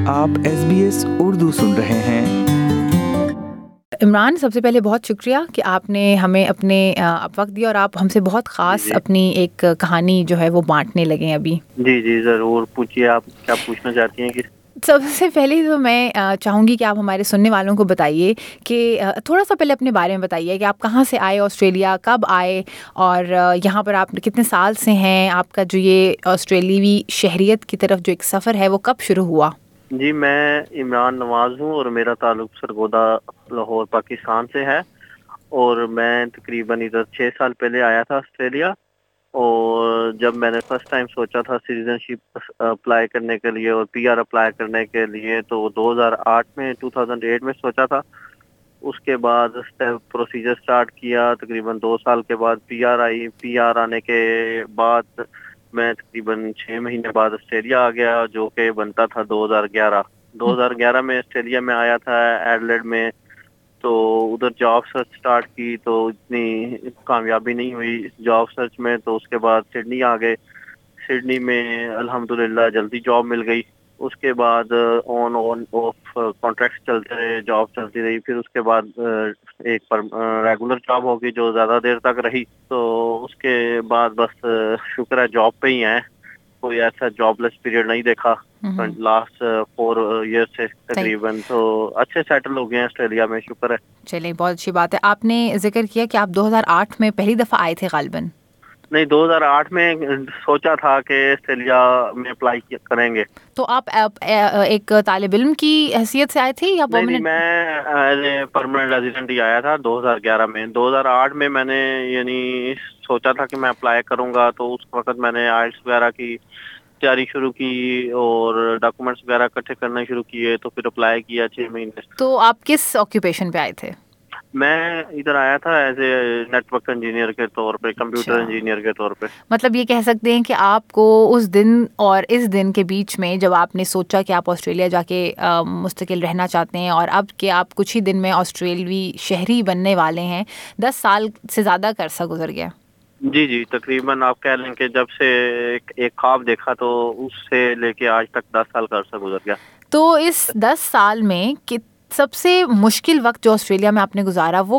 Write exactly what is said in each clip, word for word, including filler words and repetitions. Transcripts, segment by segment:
آپ S B S Urdu سن رہے ہیں۔ عمران، سب سے پہلے بہت شکریہ کہ آپ نے ہمیں اپنے وقت دیا اور آپ ہم سے بہت خاص جی جی اپنی ایک کہانی جو ہے وہ بانٹنے لگے ہیں ابھی۔ جی جی ضرور پوچھیے، آپ کیا پوچھنا چاہتی ہیں؟ کہ سب سے پہلے تو میں چاہوں گی کہ آپ ہمارے سننے والوں کو بتائیے کہ تھوڑا سا پہلے اپنے بارے میں بتائیے کہ آپ کہاں سے آئے آسٹریلیا، کب آئے، اور یہاں پر آپ کتنے سال سے ہیں، آپ کا جو یہ آسٹریلیوی شہریت کی طرف جو ایک سفر ہے وہ کب شروع ہوا؟ جی میں عمران نواز ہوں اور میرا تعلق سرگودا لاہور پاکستان سے ہے، اور میں تقریباً ادھر چھ سال پہلے آیا تھا آسٹریلیا۔ اور جب میں نے فرسٹ ٹائم سوچا تھا سٹیزن شپ اپلائی کرنے کے لیے اور پی آر اپلائی کرنے کے لیے، تو دو ہزار آٹھ میں ٹو تھاؤزینڈ ایٹ میں سوچا تھا۔ اس کے بعد پروسیجر سٹارٹ کیا، تقریباً دو سال کے بعد پی آر آئی۔ پی آر آنے کے بعد میں تقریباً چھ مہینے بعد آسٹریلیا آ گیا، جو کہ بنتا تھا دو ہزار گیارہ دو ہزار گیارہ میں آسٹریلیا میں آیا تھا ایڈلیڈ میں۔ تو ادھر جاب سرچ سٹارٹ کی تو اتنی کامیابی نہیں ہوئی جاب سرچ میں، تو اس کے بعد سڈنی آ گئے۔ سڈنی میں الحمدللہ جلدی جاب مل گئی۔ اس کے بعد آن آن آف کانٹریکٹ چلتے رہے، جاب چلتی رہی۔ پھر اس کے بعد ایک ریگولر جاب ہوگی جو زیادہ دیر تک رہی۔ تو اس کے بعد بس شکر ہے جاب پہ ہی ہیں، کوئی ایسا جاب لیس پیریڈ نہیں دیکھا لاسٹ فور ایئر سے تقریباً۔ تو اچھے سیٹل ہو گئے ہیں آسٹریلیا میں، شکر ہے۔ چلیے بہت اچھی بات ہے۔ آپ نے ذکر کیا کہ آپ دو ہزار آٹھ میں پہلی دفعہ آئے تھے غالباً۔ نہیں، دو ہزار آٹھ میں سوچا تھا کہ آسٹریلیا میں اپلائی کریں گے۔ تو آپ ایک طالب علم کی حیثیت سے آئے تھے یا نہیں نہیں، پرماننٹ؟ میں ایز اے پرماننٹ ریزیڈنٹ ہی آیا تھا دو ہزار گیارہ میں۔ دو ہزار آٹھ میں میں نے یعنی سوچا تھا کہ میں اپلائی کروں گا، تو اس وقت میں نے آئلٹس وغیرہ کی تیاری شروع کی اور ڈاکومنٹس وغیرہ اکٹھے کرنا شروع کیے، تو پھر اپلائی کیا چھ مہینے۔ تو آپ کس آکوپیشن پہ آئے تھے؟ میں ادھر آیا تھا as a network engineer کے طور پہ، کمپیوٹر انجینئر کے طور پہ۔ مطلب یہ کہہ سکتے ہیں کہ آپ کو اس دن اور اس دن کے بیچ میں جب آپ نے سوچا کہ آپ آسٹریلیا جا کے مستقل رہنا چاہتے ہیں اور اب کہ آپ کچھ ہی دن میں آسٹریلوی شہری بننے والے ہیں، دس سال سے زیادہ کا عرصہ گزر گیا۔ جی جی تقریباً آپ کہہ لیں کہ جب سے ایک خواب دیکھا تو اس سے لے کے آج تک دس سال کا عرصہ گزر گیا۔ تو اس دس سال میں سب سے مشکل وقت جو آسٹریلیا میں آپ نے گزارا وہ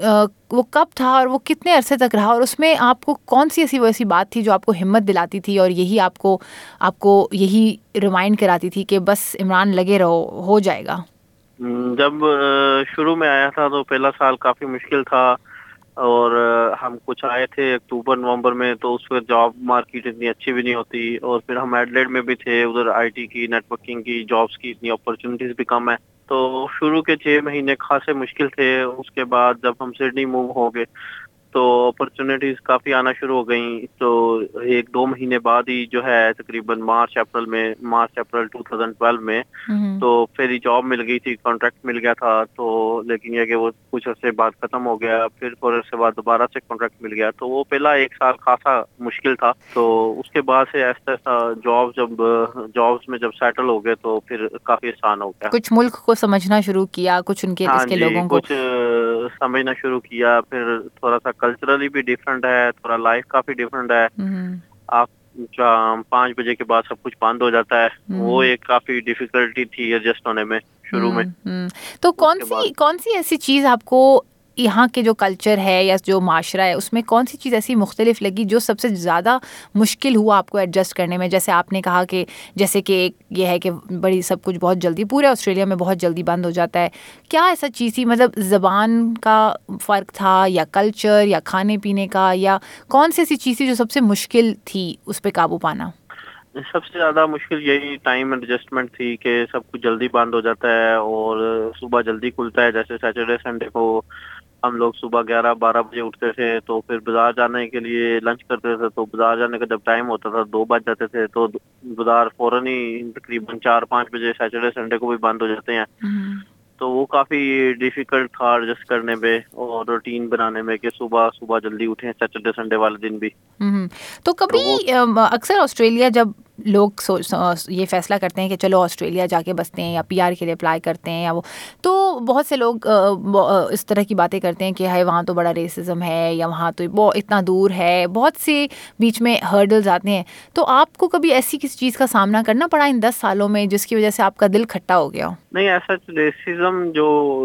وہ کب تھا اور وہ کتنے عرصے تک رہا، اور اس میں آپ کو کون سی ایسی وہ ایسی بات تھی جو آپ کو ہمت دلاتی تھی اور یہی آپ کو آپ کو یہی ریمائنڈ کراتی تھی کہ بس عمران لگے رہو، ہو جائے گا؟ جب شروع میں آیا تھا تو پہلا سال کافی مشکل تھا، اور ہم کچھ آئے تھے اکتوبر نومبر میں، تو اس وقت جاب مارکیٹ اتنی اچھی بھی نہیں ہوتی، اور پھر ہم ایڈلیڈ میں بھی تھے، ادھر آئی ٹی کی نیٹ ورکنگ کی جابس کی اتنی اپرچونیٹیز بھی کم ہے۔ تو شروع کے چھ مہینے خاصے مشکل تھے۔ اس کے بعد جب ہم سڈنی موو ہو گئے تو اپرچونیٹیز کافی آنا شروع ہو گئیں۔ تو ایک دو مہینے بعد ہی جو ہے تقریباً مارچ اپریل میں March April two thousand twelve میں تو پھر ہی جاب مل گئی تھی، کانٹریکٹ مل گیا تھا۔ تو لیکن یہ کہ وہ کچھ عرصے بعد ختم ہو گیا، پھر تھوڑے عرصے بعد دوبارہ سے کانٹریکٹ مل گیا۔ تو وہ پہلا ایک سال خاصا مشکل تھا۔ تو اس کے بعد سے ایسا ایسا جاب جب جابس میں جب سیٹل ہو گئے تو پھر کافی آسان ہو گیا۔ کچھ ملک کو سمجھنا شروع کیا، کچھ ان کے ہاں اس کے جی، لوگوں کو کچھ سمجھنا شروع کیا۔ پھر تھوڑا سا کلچرلی بھی ڈفرینٹ ہے، تھوڑا لائف کافی ڈفرینٹ ہے۔ آپ پانچ بجے کے بعد سب کچھ بند ہو جاتا ہے، وہ ایک کافی ڈیفیکلٹی تھی ایڈجسٹ ہونے میں شروع میں۔ تو کون سی کون سی ایسی چیز آپ کو یہاں کے جو کلچر ہے یا جو معاشرہ ہے اس میں کون سی چیز ایسی مختلف لگی جو سب سے زیادہ مشکل ہوا آپ کو ایڈجسٹ کرنے میں؟ جیسے آپ نے کہا کہ جیسے کہ ایک یہ ہے کہ بڑی سب کچھ بہت جلدی پورے آسٹریلیا میں بہت جلدی بند ہو جاتا ہے، کیا ایسا چیز تھی؟ مطلب زبان کا فرق تھا یا کلچر یا کھانے پینے کا، یا کون سی ایسی چیز تھی جو سب سے مشکل تھی اس پہ قابو پانا؟ سب سے زیادہ مشکل یہی ٹائم ایڈجسٹمنٹ تھی کہ سب کچھ جلدی بند ہو جاتا ہے اور صبح جلدی کھلتا ہے۔ جیسے سیٹرڈے سنڈے کو ہم لوگ صبح گیارہ بارہ بجے اٹھتے تھے، تو پھر بازار جانے کے لیے لنچ کرتے تھے، تو بازار جانے کا جب ٹائم ہوتا تھا دو بج جاتے تھے، تو بازار فوراً ہی تقریباً چار پانچ بجے سیٹرڈے سنڈے کو بھی بند ہو جاتے ہیں۔ تو وہ کافی ڈیفیکلٹ تھا ایڈجسٹ کرنے میں اور روٹین بنانے میں کہ صبح صبح جلدی اٹھیں سیٹرڈے سنڈے والے دن بھی۔ تو کبھی اکثر آسٹریلیا جب لوگ یہ فیصلہ کرتے ہیں کہ چلو آسٹریلیا جا کے بستے ہیں یا پی آر کے لیے اپلائی کرتے ہیں یا وہ, تو بہت سے لوگ اس طرح کی باتیں کرتے ہیں کہ ہے وہاں تو بڑا ریسزم ہے یا وہاں تو وہ اتنا دور ہے, بہت سے بیچ میں ہرڈلز آتے ہیں. تو آپ کو کبھی ایسی کسی چیز کا سامنا کرنا پڑا ان دس سالوں میں جس کی وجہ سے آپ کا دل کھٹا ہو گیا ہو؟ نہیں, ایسا ریسزم جو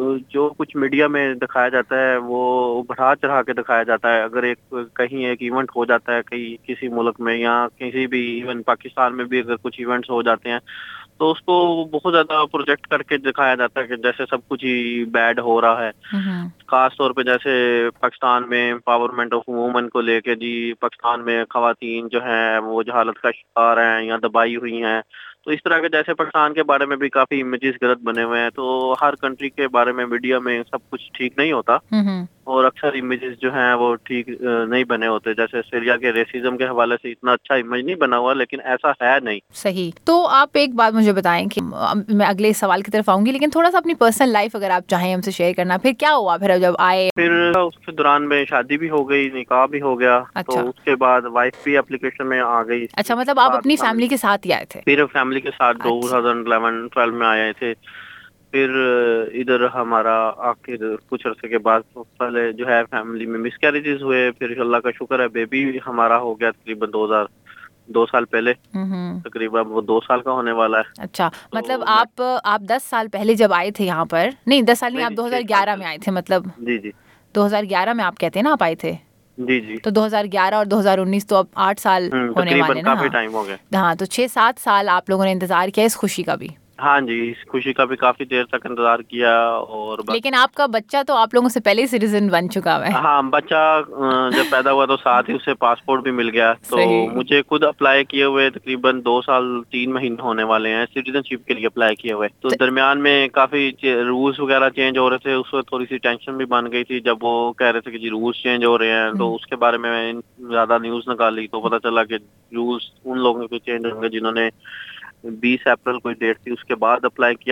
جو کچھ میڈیا میں دکھایا جاتا ہے وہ بڑھا چڑھا کے دکھایا جاتا ہے. اگر ایک کہیں ایک ایونٹ ہو جاتا ہے کہیں کسی ملک میں یا کسی بھی ایون پاکستان میں بھی اگر کچھ ایونٹس ہو جاتے ہیں تو اس کو بہت زیادہ پروجیکٹ کر کے دکھایا جاتا ہے کہ جیسے سب کچھ ہی بیڈ ہو رہا ہے. خاص طور پہ جیسے پاکستان میں امپاورمنٹ آف وومن کو لے کے, جی پاکستان میں خواتین جو ہیں وہ جہالت کا شکار ہیں یا دبائی ہوئی ہیں, تو اس طرح کے جیسے پاکستان کے بارے میں بھی کافی امیجز غلط بنے ہوئے ہیں. تو ہر کنٹری کے بارے میں میڈیا میں سب کچھ ٹھیک نہیں ہوتا اور اکثر امیجز جو ہیں وہ ٹھیک نہیں بنے ہوتے. جیسے آسٹریلیا کے ریسزم کے حوالے سے اتنا اچھا امیج نہیں بنا ہوا, لیکن ایسا ہے نہیں. صحیح. تو آپ ایک بات مجھے بتائیں کہ میں اگلے سوال کی طرف آؤں گی, لیکن تھوڑا سا اپنی پرسنل لائف اگر آپ چاہیں ہم سے شیئر کرنا, پھر کیا ہوا پھر جب آئے؟ پھر اس کے دوران میں شادی بھی ہو گئی, نکاح بھی ہو گیا. اچھا. تو اس کے بعد وائف بھی اپلیکیشن میں آ گئی. اچھا, مطلب آپ اپنی فیملی کے ساتھ ہی آئے تھے؟ پھر فیملی کے ساتھ دو ہزار الیون ٹویلو میں آئے تھے. پھر ادھر ہمارا آخر کچھ عرصے کے بعد پہلے جو ہے فیملی میں مس کیریجز ہوئے. پھر اللہ کا شکر ہے بیبی ہمارا ہو گیا تقریباً دو ہزار دو سال پہلے, تقریباً وہ دو سال کا ہونے والا ہے. اچھا, مطلب آپ آپ دس سال پہلے جب آئے تھے یہاں پر, نہیں دس سال نہیں, آپ دو ہزار گیارہ میں آئے تھے, مطلب جی جی دو ہزار گیارہ میں آپ کہتے ہیں نا آپ آئے تھے. جی جی تو دو ہزار گیارہ اور دو ہزار انیس تو اب آٹھ سال ہونے والے نا. کافی ٹائم ہو گیا. ہاں, تو چھ سات سال آپ لوگوں نے انتظار کیا اس خوشی کا بھی. ہاں جی, اس خوشی کا بھی کافی دیر تک انتظار کیا. اور لیکن آپ کا بچہ تو آپ لوگوں سے پہلے سٹیزن بن چکا ہے. ہاں, بچہ جب پیدا ہوا تو ساتھ ہی اسے پاسپورٹ بھی مل گیا. تو مجھے خود اپلائی کیے ہوئے تقریباً دو سال تین مہینے ہونے والے ہیں سٹیزن شپ کے لیے اپلائی کیے ہوئے. تو درمیان میں کافی رولس وغیرہ چینج ہو رہے تھے, اس وقت تھوڑی سی ٹینشن بھی بن گئی تھی جب وہ کہہ رہے تھے کہ جی رولس چینج ہو رہے ہیں. تو اس کے بارے میں زیادہ نیوز نکالی تو پتہ چلا کہ رولس ان لوگوں کے چینج ہوں گے جنہوں نے بیس اپریل کوئی ڈیٹ تھی اس کے بعد اپلائی کیا.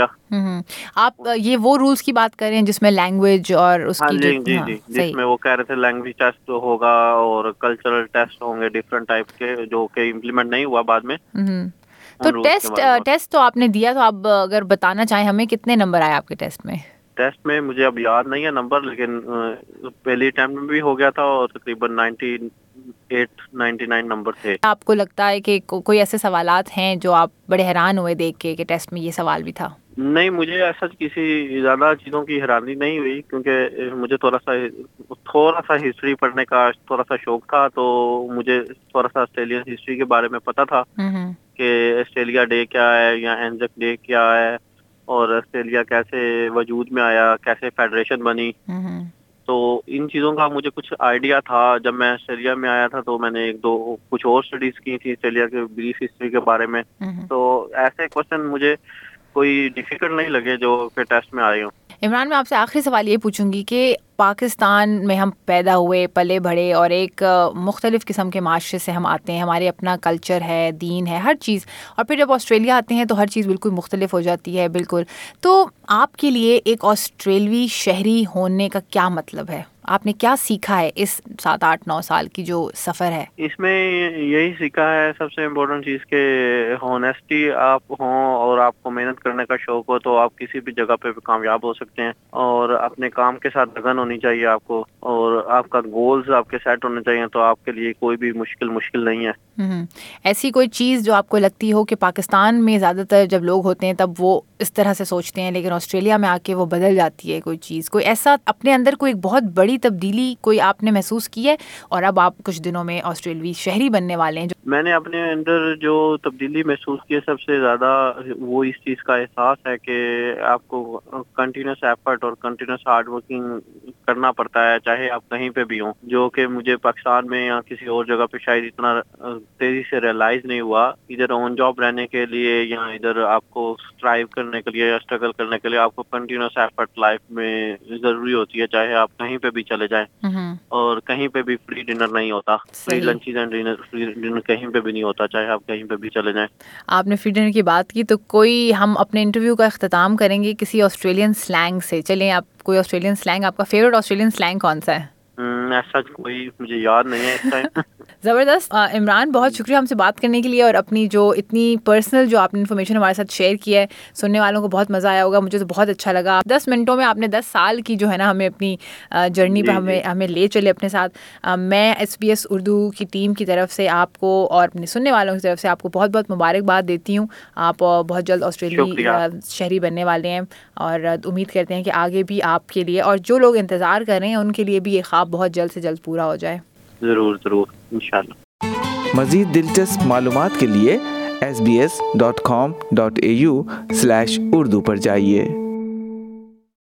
آپ یہ وہ رولز کی بات کر رہے ہیں جس میں لینگویج اور اس کی جی جی جی جس میں وہ کہہ رہے تھے لینگویج ٹیسٹ ہوگا اور کلچرل ٹیسٹ ہوں گے ڈفرینٹ ٹائپ کے, جو کہ امپلیمنٹ نہیں ہوا بعد میں. تو ٹیسٹ ٹیسٹ تو آپ نے دیا, تو آپ اگر بتانا چاہیں ہمیں کتنے نمبر آئے آپ کے ٹیسٹ میں؟ ٹیسٹ میں مجھے اب یاد نہیں ہے نمبر, لیکن پہلی اٹیمپٹ میں بھی ہو گیا تھا اور تقریباً ninety eight ninety nine number تھے. آپ کو لگتا ہے کہ کوئی ایسے سوالات ہیں جو آپ بڑے حیران ہوئے دیکھ کے کہ ٹیسٹ میں یہ سوال بھی تھا؟ نہیں, مجھے ایسا کسی زیادہ چیزوں کی حیرانی نہیں ہوئی, کیونکہ مجھے تھوڑا سا تھوڑا سا ہسٹری پڑھنے کا تھوڑا سا شوق تھا. تو مجھے تھوڑا سا آسٹریلین ہسٹری کے بارے میں پتا تھا کہ آسٹریلیا ڈے کیا ہے یا اینزک ڈے کیا ہے, اور آسٹریلیا کیسے وجود میں آیا, کیسے فیڈریشن بنی. تو ان چیزوں کا مجھے کچھ آئیڈیا تھا. جب میں آسٹریلیا میں آیا تھا تو میں نے ایک دو کچھ اور اسٹڈیز کی تھی آسٹریلیا کے بریف ہسٹری کے بارے میں. تو ایسے کوشچن مجھے کوئی ڈیفیکلٹ نہیں لگے جو کہ ٹیسٹ میں آئے ہوں. عمران, میں آپ سے آخری سوال یہ پوچھوں گی کہ پاکستان میں ہم پیدا ہوئے پلے بڑھے اور ایک مختلف قسم کے معاشرے سے ہم آتے ہیں, ہمارے اپنا کلچر ہے, دین ہے, ہر چیز, اور پھر جب آسٹریلیا آتے ہیں تو ہر چیز بالکل مختلف ہو جاتی ہے. بالکل. تو آپ کے لیے ایک آسٹریلوی شہری ہونے کا کیا مطلب ہے؟ آپ نے کیا سیکھا ہے اس سات آٹھ نو سال کی جو سفر ہے؟ اس میں یہی سیکھا ہے سب سے امپورٹنٹ چیز کہ ہونیسٹی آپ ہوں اور آپ کو محنت کرنے کا شوق ہو تو آپ کسی بھی جگہ پہ کامیاب ہو سکتے ہیں. اور اپنے کام کے ساتھ لگن ہونی چاہیے آپ کو, اور آپ کا گولز آپ کے سیٹ ہونے چاہیے, تو آپ کے لیے کوئی بھی مشکل مشکل نہیں ہے. ایسی کوئی چیز جو آپ کو لگتی ہو کہ پاکستان میں زیادہ تر جب لوگ ہوتے ہیں تب وہ اس طرح سے سوچتے ہیں, لیکن آسٹریلیا میں آ کے وہ بدل جاتی ہے کوئی چیز, کوئی ایسا اپنے اندر کوئی ایک بہت بڑی تبدیلی کوئی آپ نے محسوس کی ہے اور اب آپ کچھ دنوں میں آسٹریلوی شہری بننے والے ہیں؟ جو میں نے اپنے اندر جو تبدیلی محسوس کی ہے سب سے زیادہ وہ اس چیز کا احساس ہے کہ آپ کو کنٹینیوس ایفرٹ اور کنٹینیوس ہارڈ ورکنگ کرنا پڑتا ہے, چاہے آپ کہیں پہ بھی ہوں, جو کہ مجھے پاکستان میں یا کسی اور جگہ پہ شاید اتنا تیزی سے ریئلائز نہیں ہوا. ادھر آن جاب رہنے کے لیے یا ادھر آپ کو اسٹرائیو کرنے کے لیے یا اسٹرگل کرنے کے لیے آپ کو کنٹینیوس ایفرٹ لائف میں ضروری ہوتی ہے, چاہے آپ کہیں پہ بھی چلے جائیں. اور کہیں پہ بھی فری ڈنر نہیں ہوتا, free lunches and dinner free dinner کہیں پہ بھی نہیں ہوتا, چاہے آپ کہیں پہ بھی چلے جائیں. آپ نے فری ڈنر کی بات کی تو کوئی ہم اپنے انٹرویو کا اختتام کریں گے کسی آسٹریلین سلینگ سے. چلیں, آپ کوئی آسٹریلین سلینگ, آپ کا فیوریٹ آسٹریلین سلینگ کون سا ہے؟ ایسا کوئی مجھے یاد نہیں ہے اس ٹائم. زبردست. عمران بہت شکریہ ہم سے بات کرنے کے لیے اور اپنی جو اتنی پرسنل جو آپ نے انفارمیشن ہمارے ساتھ شیئر کی ہے. سننے والوں کو بہت مزہ آیا ہوگا, مجھے تو بہت اچھا لگا. دس منٹوں میں آپ نے دس سال کی جو ہے نا ہمیں اپنی جرنی پہ ہمیں ہمیں لے چلے اپنے ساتھ. میں ایس بی ایس اردو کی ٹیم کی طرف سے آپ کو اور اپنے سننے والوں کی طرف سے آپ کو بہت بہت مبارکباد دیتی ہوں. آپ بہت جلد آسٹریلیا شہری بننے والے ہیں اور امید کرتے ہیں کہ آگے بھی آپ کے لیے اور جو لوگ انتظار کر رہے ہیں ان کے لیے بھی یہ خواب بہت جلد سے جلد پورا ہو جائے. ضرور ضرور انشاءاللہ. مزید دلچسپ معلومات کے لیے S B S dot com dot A U slash Urdu پر جائیے.